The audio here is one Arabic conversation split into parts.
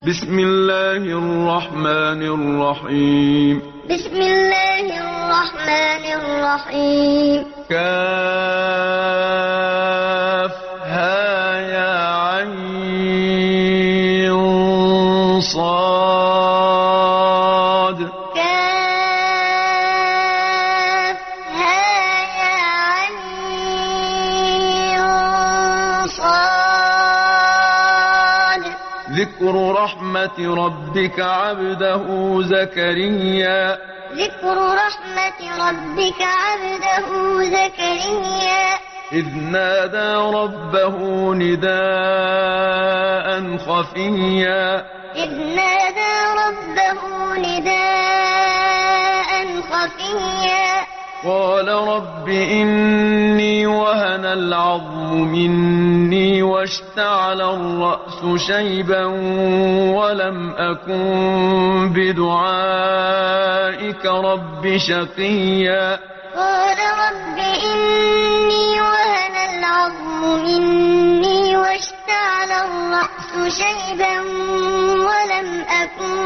بسم الله الرحمن الرحيم بسم الله الرحمن الرحيم كافها يا عين صاد كافها يا عين صاد ذكر رحمة ربك عبده زكريا ذكر رحمة ربك عبده زكريا إذ نادى ربه نداء خفيا إذ نادى ربه نداء خفيا قال رب إني وهن العظم مني واشتعل الرأس شيبا ولم أكن بدعائك رب شقيا قال رب إني وهن العظم مني واشتعل الرأس شيبا ولم أكن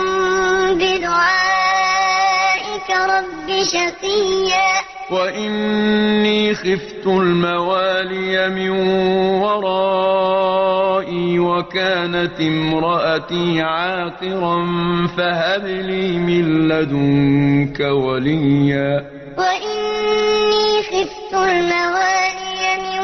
بدعائك رب شقيا وإني خفت الموالي من ورائي وكانت امرأتي عاقرا فهب لي من لدنك وليا وإني خفت الموالي من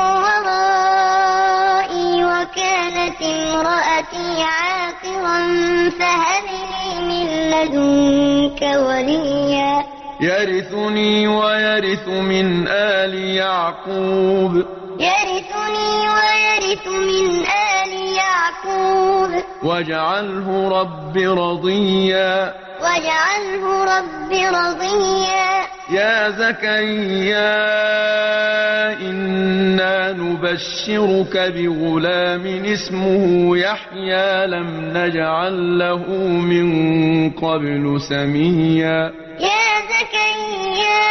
ورائي وكانت امرأتي عاقرا فهب لي من لدنك وليا يرثني ويرث من آل يعقوب يرثني ويرث من آل يعقوب واجعله رب رضيا واجعله رب رضيا يا زكريا إنا نبشرك بغلام اسمه يحيى لم نجعل له من قبل سميا يا زكريا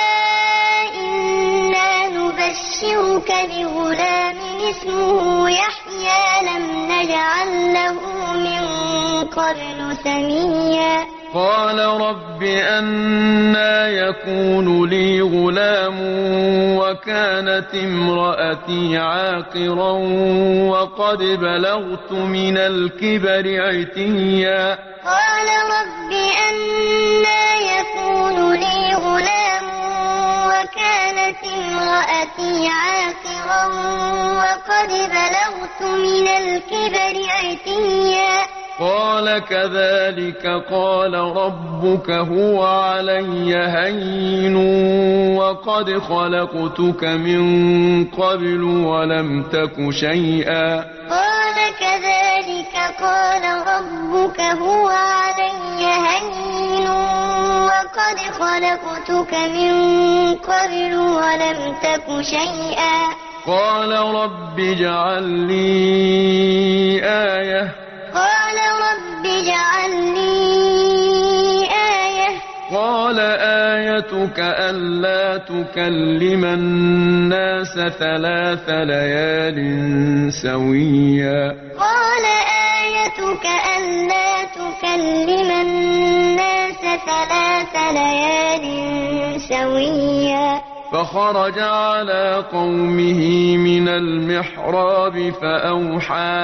إنا نبشرك بغلام اسمه يحيى لم نجعل له من قبل سميا قال رب أنى يكون لي غلام وكانت امرأتي عاقرا وقد بلغت من الكبر عتيا قال رب أنى يكون لي غلام وكانت امرأتي عاقرا وقد بلغت من الكبر عتيا قال كذلك قال ربك هو علي هين وقد خلقتك من قبل ولم تك شيئا قال كذلك قال ربك هو علي هين وقد خلقتك من قبل ولم تك شيئا قال رب اجعل لي آية قال رب اجعل لي آية قال آيتك ألا تكلم الناس 3 ليال سويا قال آيتك ألا تكلم الناس 3 ليال سويا فخرج على قومه من المحراب فأوحى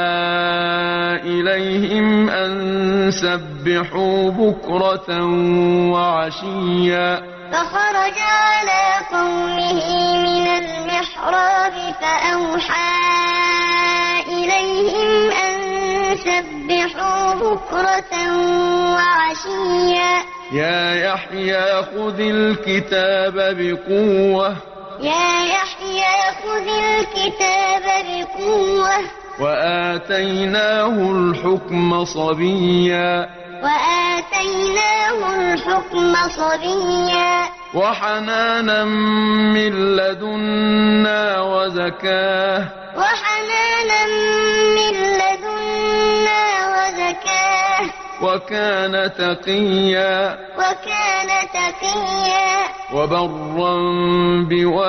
إليهم أن سبحوا بكرة وعشيا فخرج على قومه من المحراب فأوحى إليهم أن سبحوا بكرة وعشيا يا يحيى خذ الكتاب بقوة يا يحيى خذ الكتاب بقوة وآتيناه الحكم صبيا وآتيناه الحكم صبيا وحنانا من لدنا وزكاه وحنانا من لدنا وزكاه وكان تقيا وبرا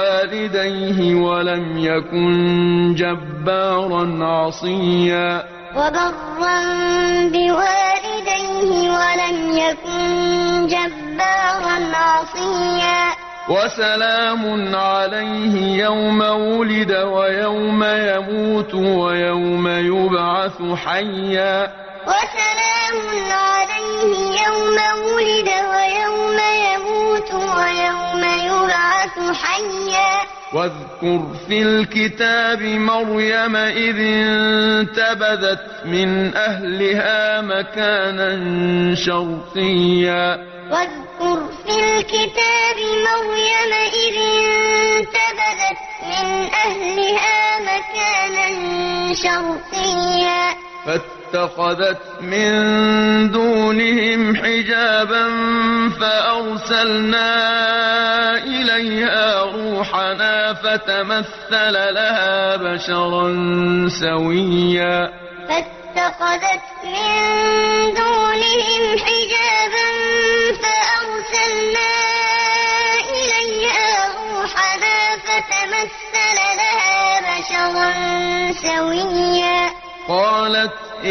بوالديه ولم يكن جبارا عصيا وبرا بوالديه ولم يكن جبارا عصيا وسلام عليه يوم ولد ويوم يموت ويوم يبعث حيا وسلام عليه يوم ولد ويوم يموت ويوم يبعث حيا واذكر في الكتاب مريم إذ انتبذت من أهلها مكانا شرقيا واذكر في الكتاب مريم إذ انتبذت من أهلها مكانا شرقيا فاتخذت من دونهم حجابا فأرسلنا إليها روحنا فتمثل لها بشرا سويا فاتخذت من دونهم حجابا فأرسلنا إليها روحنا فتمثل لها بشرا سويا قالت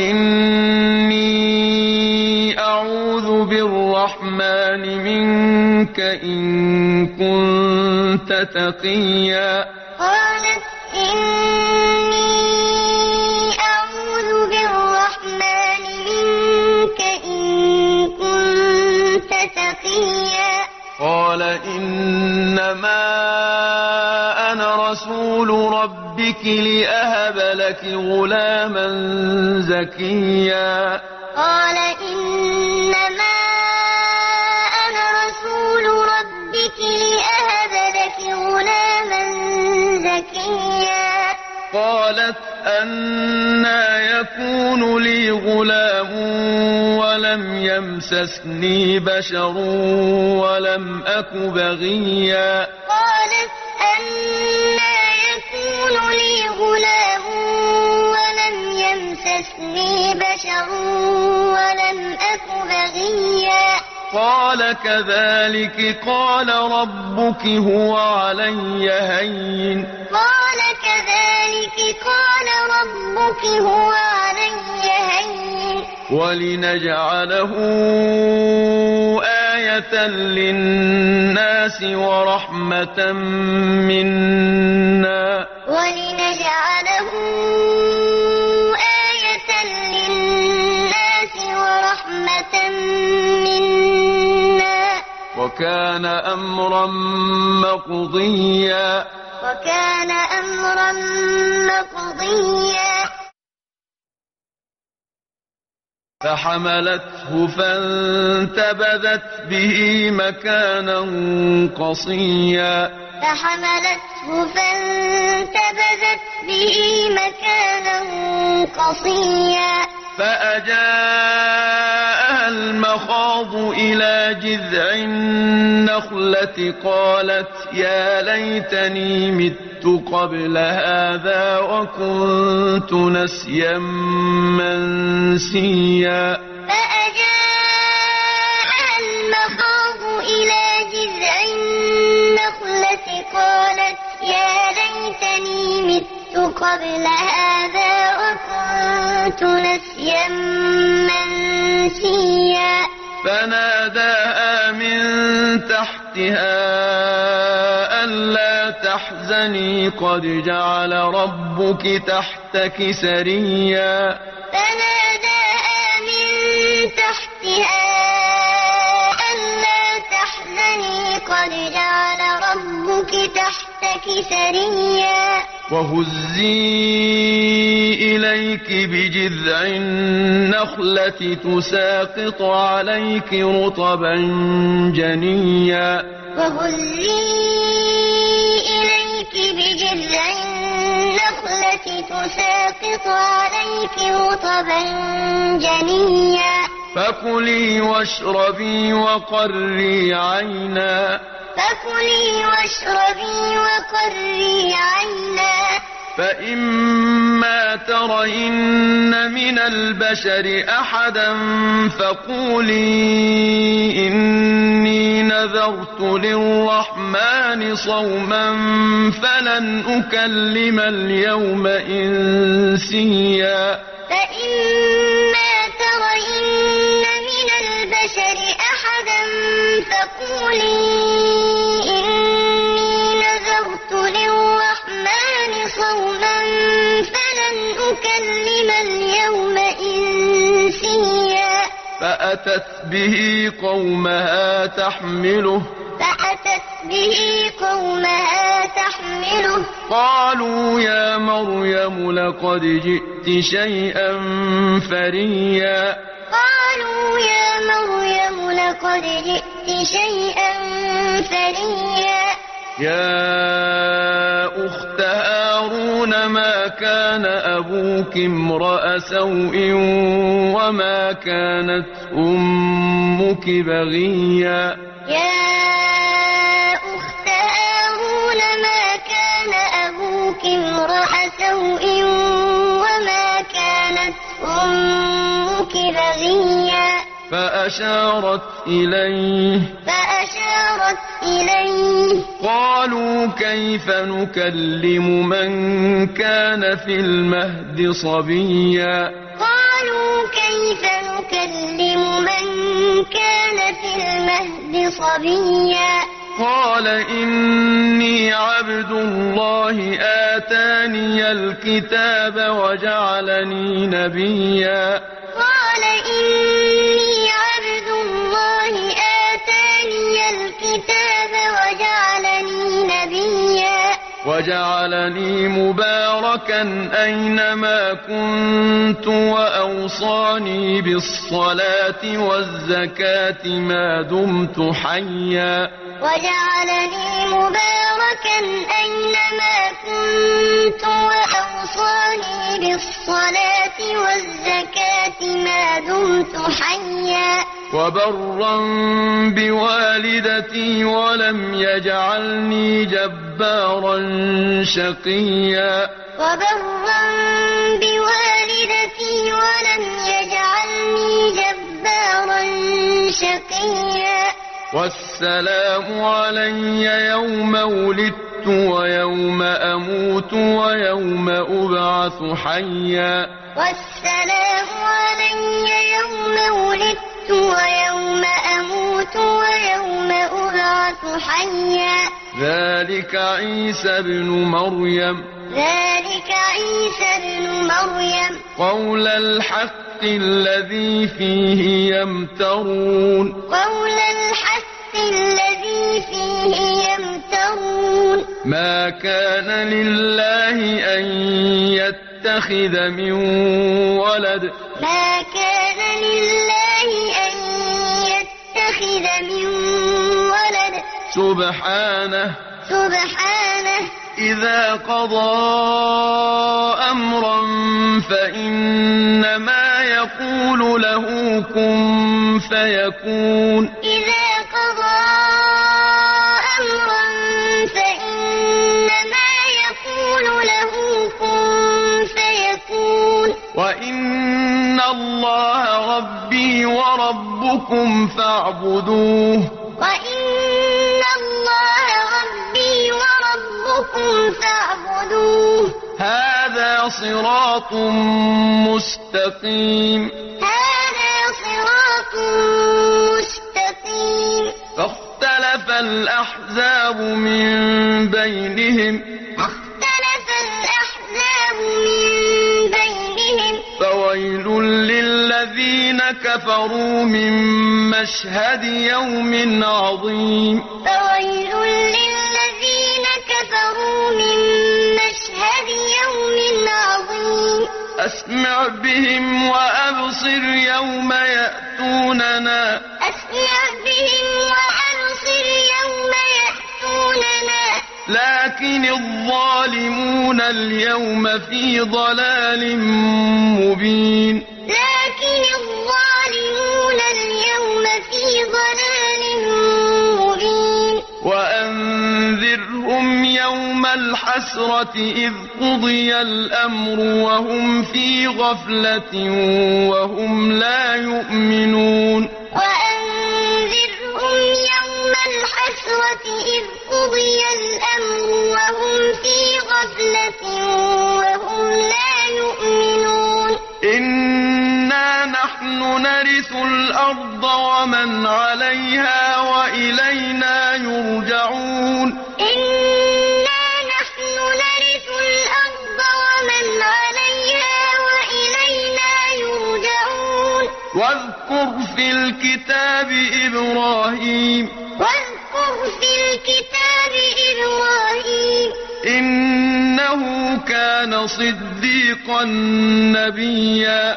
إني أعوذ بالرحمن منك إن كنت تقيا قالت إني أعوذ بالرحمن منك إن كنت تقيا قال إنما أنا رسول ربك لأهب لك غلاما زكيا قال إنما أنا رسول ربك لأهب لك غلاما زكيا قالت أنى يكون لي غلام ولم يمسسني بشر ولم أك بغيا قالت أنى يكون لي غلام ولم يمسسني بشر ولم أك بغيا قال كذلك قال ربك هو علي هين قال كذلك قال ربك هو علي هين ولنجعله آية للناس ورحمة منا ولنجعله آية للناس ورحمة منا وكان أمرا مقضيا وكان أمرا مقضيا فحملته فانتبذت به مكانا قصيا فحملته فانتبذت به مكانا قصيا فأجاءها المخاض إلى جذع النخلة قالت يا ليتني مت قبل هذا وكنت نسيا منسيا فأجاءها المخاض إلى جذع النخلة قالت يا ليتني مت قبل هذا وكنت نسيا منسيا فناداها من تحتها ألا تحزني قد جعل ربك تحتك سريا فناداها من تحتها ألا تحزني قد جعل ربك تحتك سريا وهزي إليك بجذع النخلة تساقط عليك رطبا جنيا وهزي إليك بجذع النخلة تساقط عليك رطبا جنيا فكلي واشربي وقري عينا فكلي واشربي وقري عينا فإما ترين من البشر أحدا فقولي إني نذرت للرحمن صوما فلن أكلم اليوم إنسيا فإما ترين من البشر أحدا فقولي إني نذرت للرحمن صوما فلن أكلم اليوم إنسيا فأتت به قومها تحمله قالوا يا مريم لقد جئت شيئا فريا يا أخت هارون ما كان أبوك امرأ سوء وما كانت أمك بغيا فأشارت إليه قالوا كيف نكلم من كان في المهد صبيا قال إني عبد الله آتاني الكتاب وجعلني نبيا وجعلني مباركا أينما كنت وأوصاني بالصلاة والزكاة ما دمت حيا وبرا بوالدتي ولم يجعلني جبارا شقيا والسلام علي يوم ولدت ويوم أموت ويوم أبعث حيا ذلك عيسى ابن مريم قول الحق الذي فيه يمترون ما كان لله أن يتخذ من ولد سبحانه إذا قضى أمرا فإنما يقول له كن فيكون وإن الله ربي وربكم فاعبدوه هذا صراط مستقيم فاختلف الأحزاب من بينهم فويل للذين كفروا من مشهد يوم عظيم أسمع بهم وأبصر يوم يأتوننا لكن الظالمون اليوم في ضلال مبين وأنذرهم يوم الحسرة إذ قضي الأمر وهم في غفلة وهم لا يؤمنون نرث الأرض ومن عليها وإلينا يرجعون إنا نحن نرث الأرض ومن عليها وإلينا يرجعون واذكر في الكتاب إبراهيم إنه كان صديقا نبيا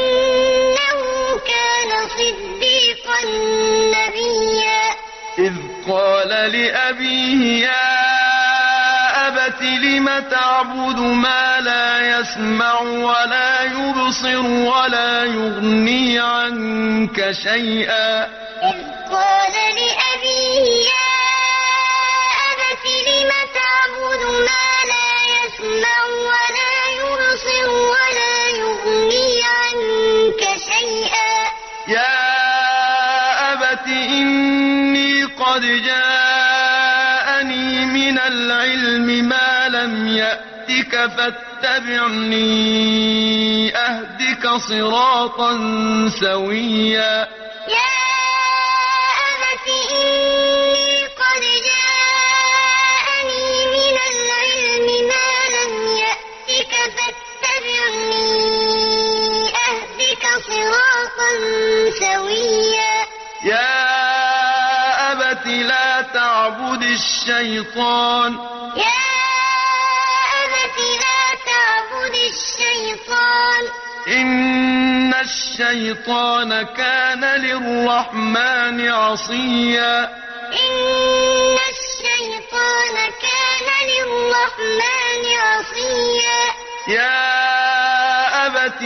إذ قال لأبيه يا أبت لم تعبد ما لا يسمع ولا يبصر ولا يغني عنك شيئا إذ قال لأبيه يا أبت لم تعبد ما لا يسمع ولا يبصر ولا يغني عنك شيئا يا أبت إني قد جاءني من العلم ما لم يأتك فاتبعني أهدك صراطا سويا يا أبت إني قد جاءني من العلم ما لم يأتك فاتبعني أهدك صراطا سويا يا أبت لا تعبد الشيطان إن الشيطان كان للرحمن عصيا يا أبت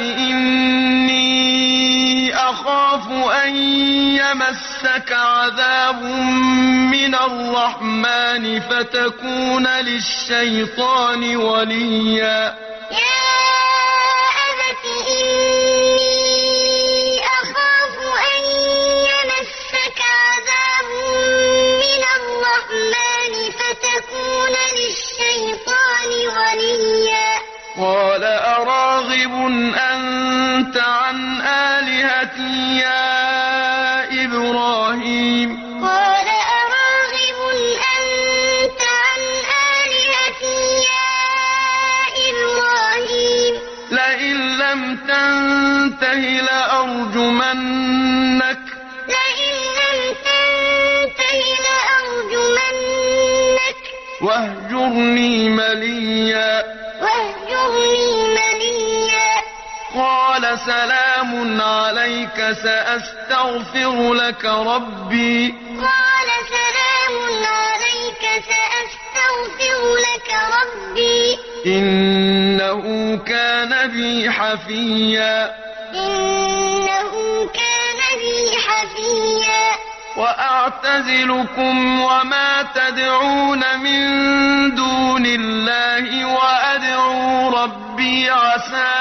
إني أخاف أن يمسك عذاب من الرحمن فتكون للشيطان وليا قال أراغب أنت عن آلهتي يا إبراهيم لئن لم تنته لأرجمنك واهجرني مليا قال سلام عليك سأستغفر لك ربي إنه كان بي حفيا وأعتزلكم وما تدعون من دون الله وأدعو ربي عسى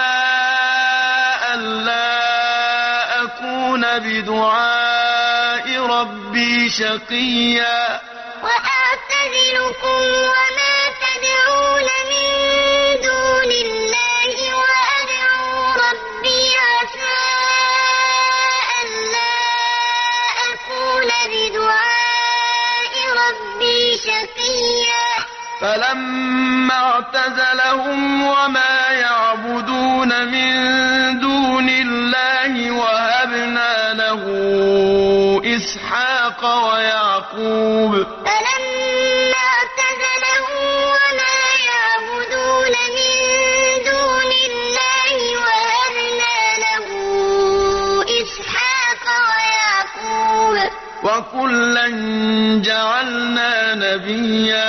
ألا أكون بدعاء ربي شقيا وأعتزلكم وما تدعون من دون الله وأدعو ربي عسى ألا أكون بدعاء ربي شقيا فلما اعتزلهم وما يعبدون من دون الله وهبنا له إسحاق ويعقوب فلما اعتزلهم وما يعبدون من دون الله وهبنا له إسحاق ويعقوب وكلا جعلنا نبيا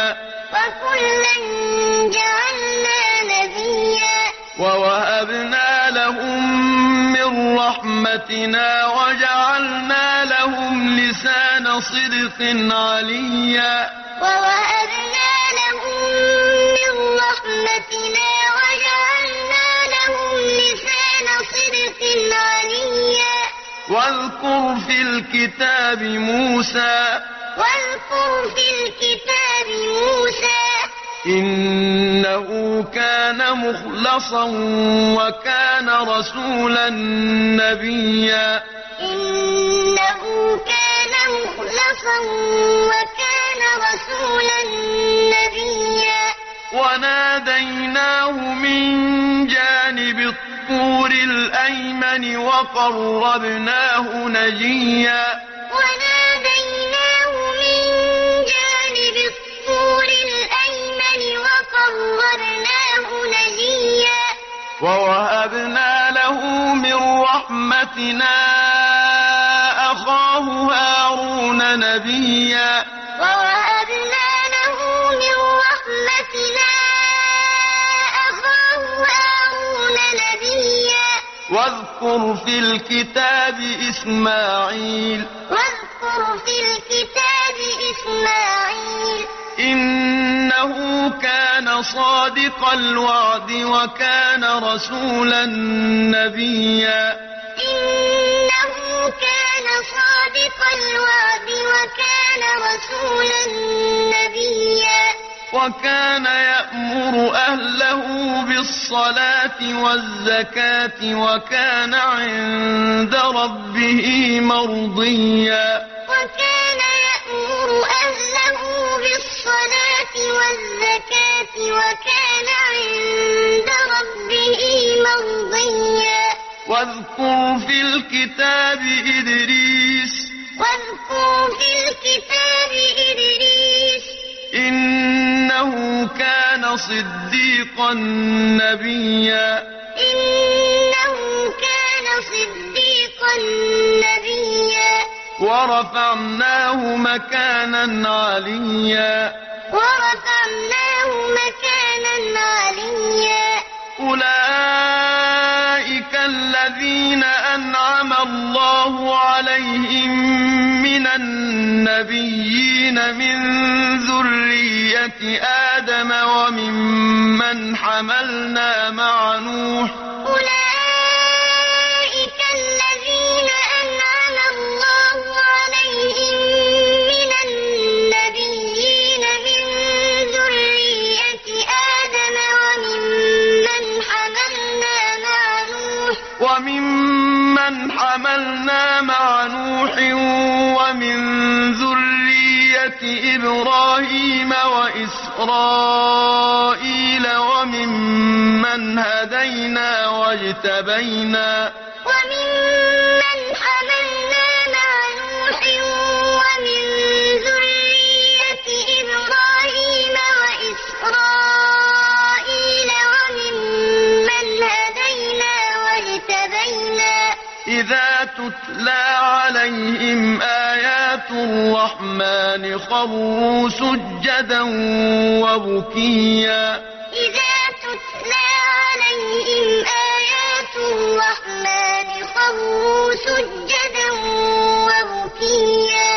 ووهبنا لهم من رحمتنا وجعلنا لهم لسان صدق عليا ووهبنا لهم من رحمتنا وجعلنا لهم لسان صدق عليا واذكر في الكتاب موسى إنه كان مخلصا وكان رسولا نبيا إنه كان مخلصا وكان رسولا نبيا وناديناه من جانب الطور الأيمن وقربناه نجيا وناديناه من جانب الطور الأيمن وقربناه نجيا ووهبنا له من رحمتنا أخاه هارون نبيا ووهبنا له من رحمتنا أخاه هارون نبيا واذكر في الكتاب إسماعيل واذكر في الكتاب إسماعيل إنه كان صادق الوعد وكان رسولا نبيا إنه كان صادق الوعد وكان رسولا نبيا وكان يأمر أهله بالصلاة والزكاة وكان عند ربه مرضيا وكان يأمر أهله بالصلاة والزكاة وكان عند ربه مرضيا واذكر في الكتاب إدريس واذكر في الكتاب إدريس إنه كان صديقا نبيا إنه كان صديقا نبيا ورفعناه مكانا عليا ورفعناه مكانا عليا أولئك الذين أنعم الله عليهم من النبيين من ذرية آدم وممن حملنا مع نوح أولئك الذين أنعم الله عليهم من النبيين من ذرية آدم وممن حملنا مع نوح ومن ذرية إبراهيم وإسرائيل وممن هدينا واجتبينا وممن حملنا مع نوح ومن ذرية إبراهيم وإسرائيل وممن هدينا واجتبينا إذا تتلى عليهم آيات الرحمن خروا سجدا وبكيا إذا تتلى عليهم آيات الرحمن خروا سجدا وبكيا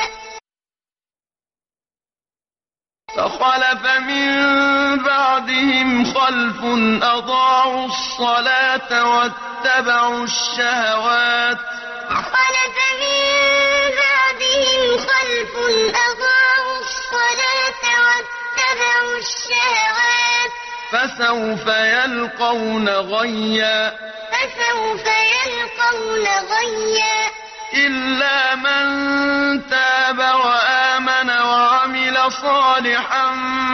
فخلف من بعدهم خلف أضاعوا الصلاة واتبعوا الشهوات فخلف من بعدهم خلف أضاعوا الصلاة واتبعوا الشهوات فسوف يلقون غيا فسوف يلقون غيا إلا من تاب وآمن وعمل صالحا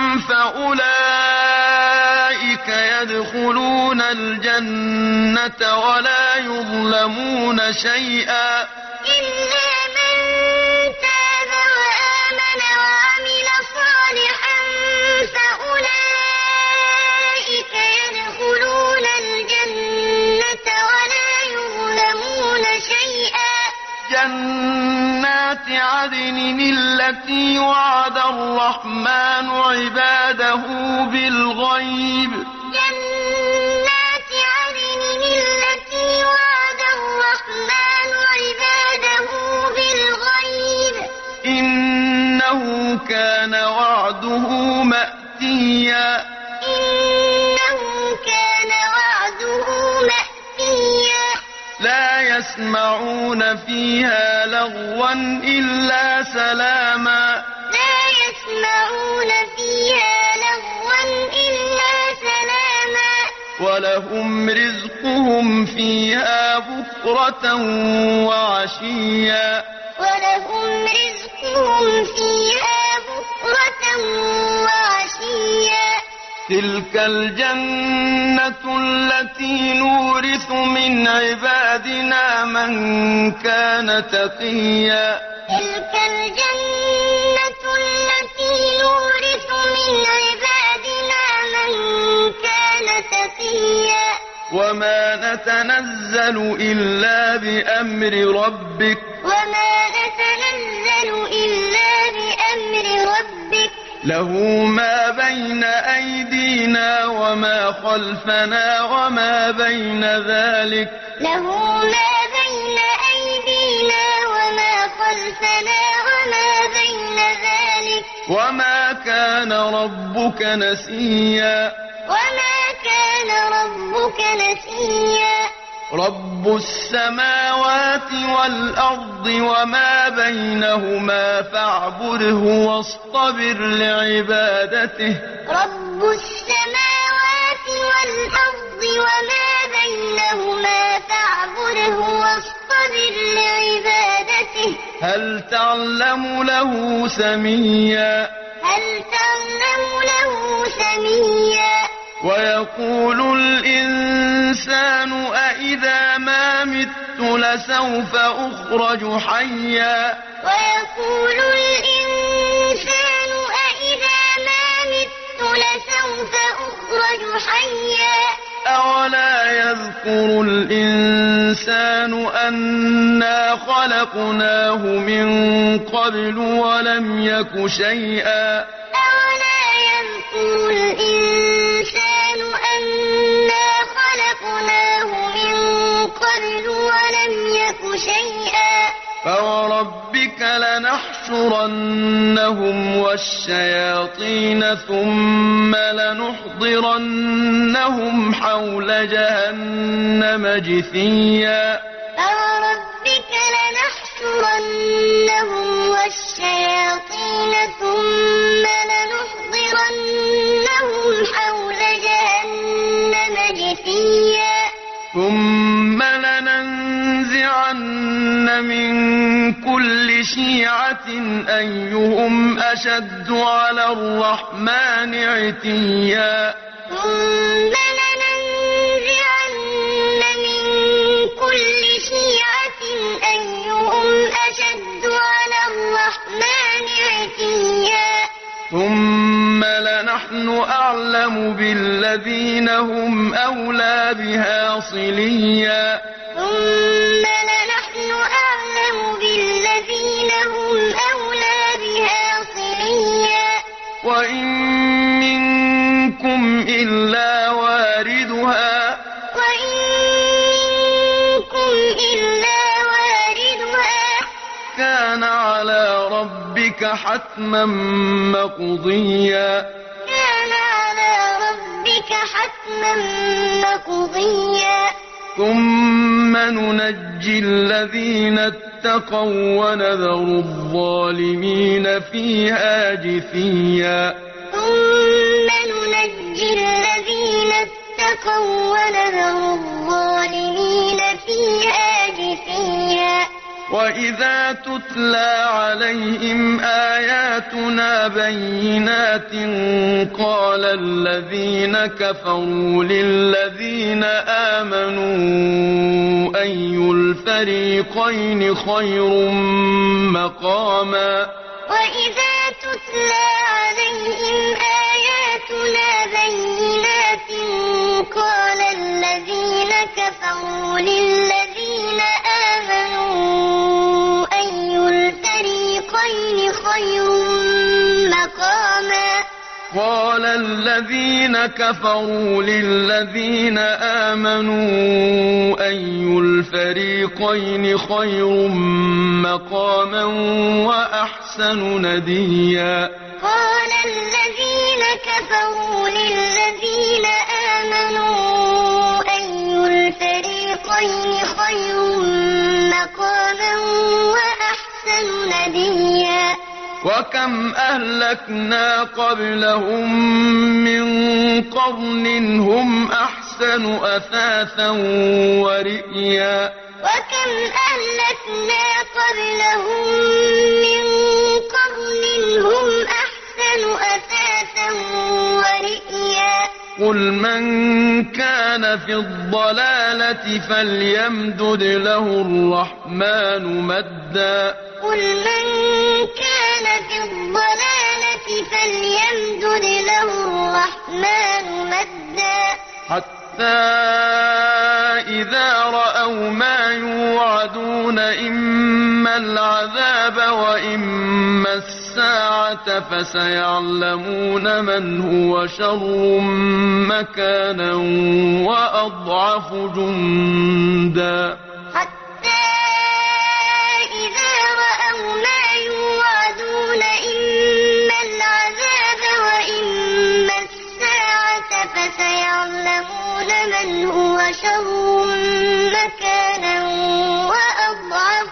فأولئك يدخلون الجنة ولا يظلمون شيئا إلا من تاب وآمن وعمل صالحا فأولئك يدخلون الجنة ولا يظلمون شيئا جنات عدن التي وعد الرحمن عباده بالغيب جنات عدن التي وعد الرحمن عباده بالغيب إنه كان وعده مأتيا إنه كان وعده مأتيا لا يسمعون فيها لغوا إلا سلاما لا يسمعون فيها لغوا إلا سلاما ولهم رزقهم فيها بكرة وعشيا ولهم رزقهم فيها بكرة وعشيا تلك الجنة التي نورث من عبادنا من كان تقيا تلك الجنة التي نورث من عبادنا من كان تقيا وما نتنزل إلا بأمر ربك وما نتنزل إلا بأمر ربك له ما بين أيدينا وما خلفنا وما بين ذلك له ما بين أيدينا وما خلفنا وما بين ذلك وما كان ربك نسيا وما كان ربك نسيا رب السماوات والأرض وما بينهما فاعبده واصطبر لعبادته رب السماوات والأرض وما بينهما فاعبده واصطبر لعبادته هل تعلم له سميا هل تعلم له سميا ويقول الإنسان أإذا ما مت لسوف أخرج حيا ويقول الإنسان أإذا ما مت لسوف أخرج حيا أولا يذكر الإنسان أنا خلقناه من قبل ولم يك شيئا أولا يذكر الإنسان أنا خلقناه من قبل ولم يك شيئا فوربك لنحشرنهم والشياطين ثم لنحضرنهم حول جهنم جثيا فوربك لنحشرنهم والشياطين ثم لنحضرنهم حول جهنم جثيا ثم لننزعن من كل شيعة أيهم أشد على الرحمن عتيا ثم لننزعن من كل شيعة أيهم أشد على الرحمن عتيا ثم لنحن أعلم بالذين هم أولى بها صليا ثم لنحن أعلم بالذين هم أولى بها صليا وإن منكم إلا واردها وإن منكم إلا واردها كان على ربك حتما مقضيا كان على ربك حتما مقضيا ثم ننجي الذين اتقوا ونذر الظالمين فيها جثيا ثم ننجي الذين اتقوا ونذر الظالمين فيها جثيا وإذا تتلى عليهم آياتنا بينات قال الذين كفروا للذين آمنوا أي الفريقين خير مقاما وإذا تتلى عليهم آياتنا بينات قال الذين كفروا للذين آمنوا أي الفريقين خير مقاما قال الذين كفروا للذين آمنوا أي الفريقين خير مقاما وأحسن نديا قال الذين كفروا للذين آمنوا أي الفريقين خير مقاما وأحسن نديا وكم أهلكنا قبلهم من قرن هم أحسن وأحسن أثاثا ورئيا وكم أهلكنا قبلهم من قرن هم أحسن أثاثا ورئيا قل من كان في الضلالة فليمدد له الرحمن مدا قل من كان في الضلالة فليمدد له الرحمن مدا حتى إذا رأوا ما يوعدون إما العذاب وإما الساعة فسيعلمون من هو شر مكانا وأضعف جندا حتى إذا رأوا ما يوعدون إما العذاب وإما الساعة فسيعلمون من هو شر مكانا وأضعف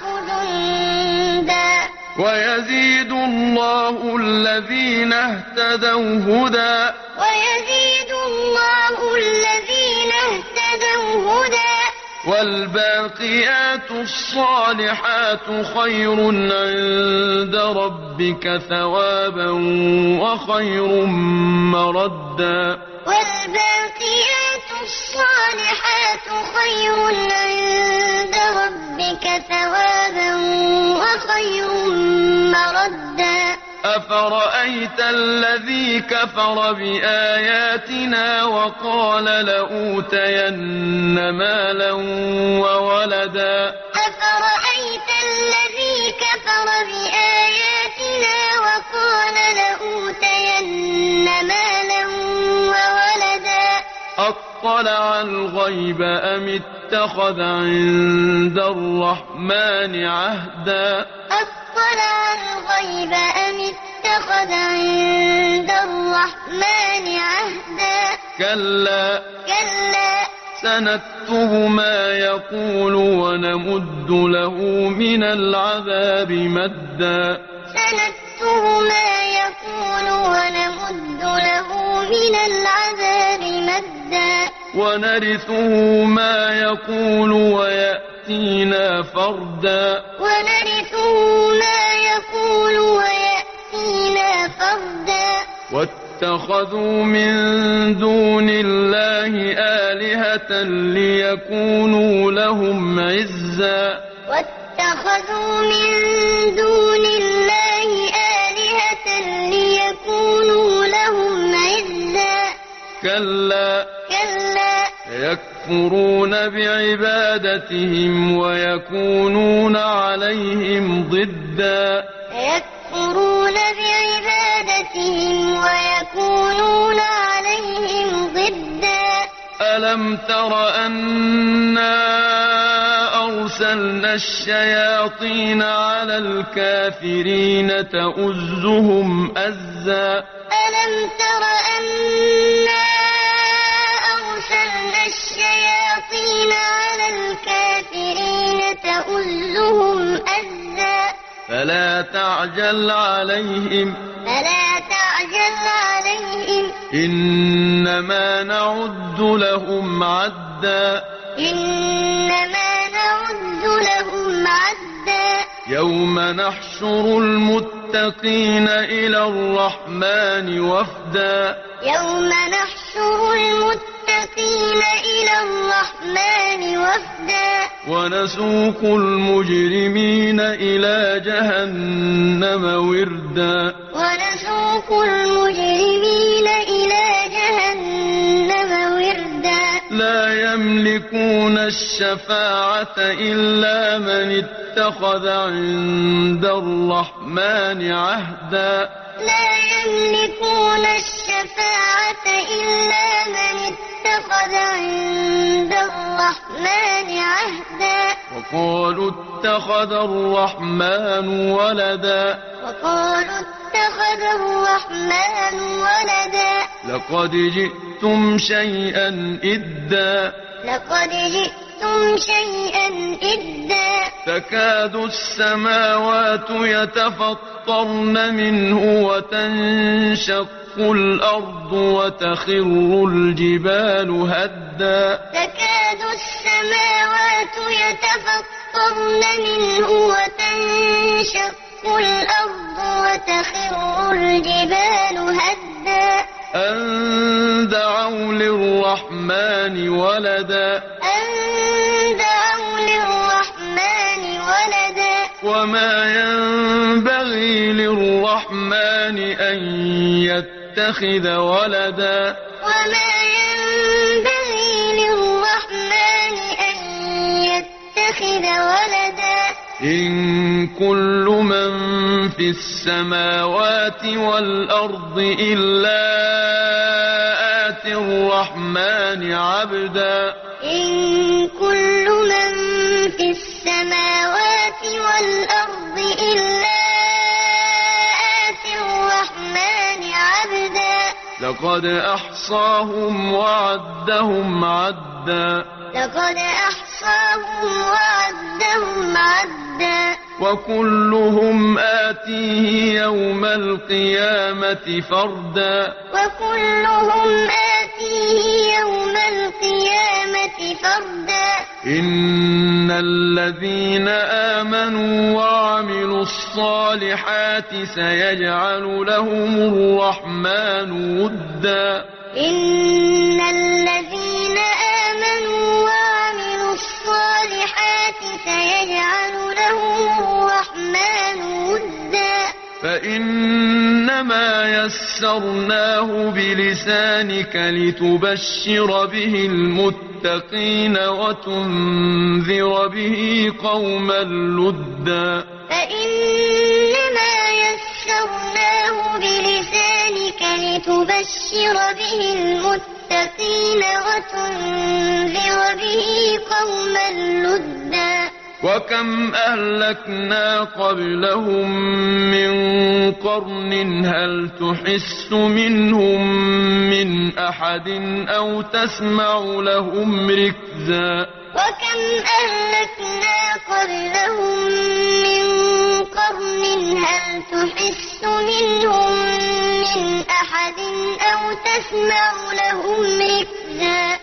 جندا ويزيد الله الذين اهتدوا هدى ويزيد الله الذين اهتدوا هدى والباقيات الصالحات خير عند ربك ثوابا وخير مردا والباقيات الصالحات خير عند ربك ثوابا وخير مردا أفرأيت الذي كفر بآياتنا وقال لأوتين مالا وولدا أفرأيت الذي كفر بآياتنا وقال لأوتين مالا وولدا أطلع الغيب أم اتخذ عند الرحمن عهدا أطلع الغيب أم اتخذ عند الرحمن عهدا كلا سنكتب ما يقول ونمد له من العذاب مدا سنكتب ما يقول ونمد له من العذاب مدا ونرثه ما يقول ويأتينا فردا ونرثه ما يقول ويأتينا فردا واتخذوا من دون الله آلهة ليكونوا لهم عزا واتخذوا من دون الله آلهة ليكونوا لهم عزا كلا يكفرون بعبادتهم ويكونون عليهم ضدا يكفرون بعبادتهم ويكونون عليهم ضدا ألم تر أنا أرسلنا الشياطين على الكافرين تؤزهم أزا ألم تر أنا أرسلنا الشياطين على الكافرين تؤزهم أزا فلا تعجل عليهم إنما نعد لهم عدا إنما نعد لهم عدا يوم نحشر المتقين إلى الرحمن وفدا يوم نحشر المتقين إلى الرحمن وفدا ونسوق المجرمين إلى جهنم وردا ونسوق المجرمين إلى جهنم وردا لا يملكون الشفاعة إلا من اتخذ عند الرحمن عهدا لا يملكون الشفاعة إلا من اتخذ عند الرحمن عهدا وقالوا اتخذ الرحمن ولدا وقالوا اتخذ الرحمن ولدا لقد جئتم شيئا إدا لقد جئتم شيئا إدا تكاد السماوات يتفطرن منه وتنشق الأرض وتخر الجبال هدا تكاد السماوات يتفطرن منه وتنشق الأرض وتخر الجبال هدا أن دعوا للرحمن ولدا أن دعوا للرحمن ولدا وما ينبغي للرحمن أن يتخذ ولدا وما ينبغي للرحمن أن يتخذ ولدا إن كل من في السماوات والأرض إلا آتي الرحمن عبدا إن كل من في السماوات والأرض إلا آتي الرحمن عبدا لقد أحصاهم وعدهم عدا لقد أحصاهم وعدهم عدا وكلهم آتيه يوم القيامة فردا وكلهم آتيه يوم القيامة فردا إن الذين آمنوا وعملوا الصالحات سيجعل لهم الرحمن ودا إن الذين آمنوا وعملوا الصالحات سيجعل لهم الرحمن ودا فإنما يسرناه بلسانك لتبشر به المتقين وتنذر به قوما لدا فإنما يسرناه بلسانك لتبشر به المتقين وتنذر به قوما لدا وكم أهلكنا قبلهم من قرن هل تحس منهم من أحد أو تسمع لهم ركزا وكم أهلكنا قبلهم من قرن هل تحس منهم من أحد أو تسمع لهم ركزا